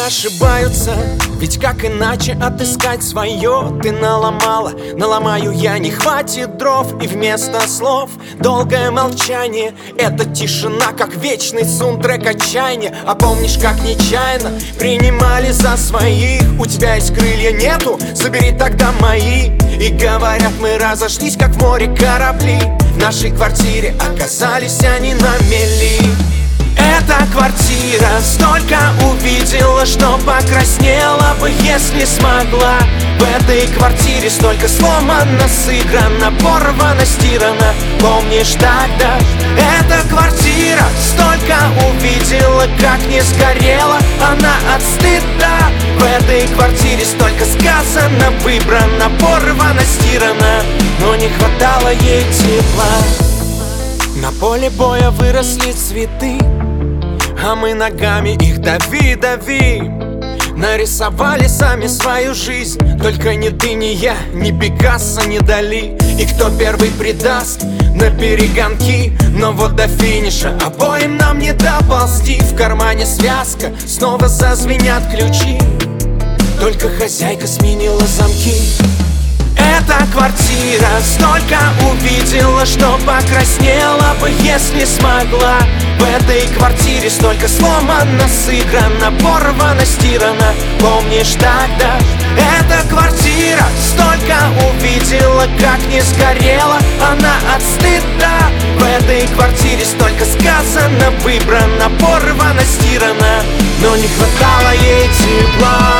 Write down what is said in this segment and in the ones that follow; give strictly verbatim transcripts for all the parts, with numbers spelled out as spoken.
ошибаются, ведь как иначе отыскать свое? Ты наломала, наломаю я, не хватит дров. И вместо слов долгое молчание. Это тишина, как вечный саундтрек отчаяния. А помнишь, как нечаянно принимали за своих? У тебя есть крылья, нету? Забери тогда мои. И говорят, мы разошлись, как в море корабли. В нашей квартире оказались они на мели. Эта квартира столько увидела, что покраснела бы, если смогла. В этой квартире столько сломано, сыграно, порвано, стирано. Помнишь тогда? Эта квартира столько увидела, как не сгорела она от стыда. В этой квартире столько сказано, выбрано, порвано, стирано, но не хватало ей тепла. На поле боя выросли цветы, а мы ногами их дави, дави. Нарисовали сами свою жизнь, только ни ты, ни я, ни Пикассо, ни Дали. И кто первый предаст на перегонки, но вот до финиша обоим нам не доползти. В кармане связка, снова зазвенят ключи, только хозяйка сменила замки. Эта квартира столько увидела, что покраснела бы, если смогла. В этой квартире столько сломано, сыграно, порвано, стирано. Помнишь тогда? Эта квартира столько увидела, как не сгорела она от стыда. В этой квартире столько сказано, выбрано, порвано, стирано, но не хватало ей тепла.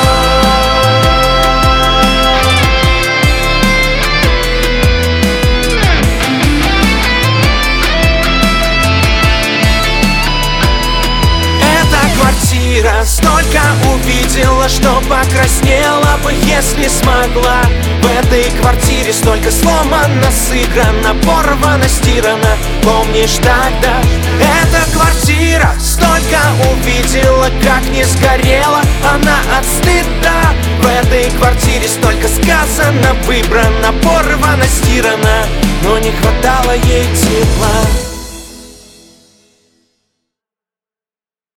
Столько увидела, что покраснела бы, если смогла. В этой квартире столько сломано, сыграно, порвано, стирано. Помнишь тогда? Эта квартира столько увидела, как не сгорела она от стыда. В этой квартире столько сказано, выбрано, порвано, стирано, но не хватало ей тепла.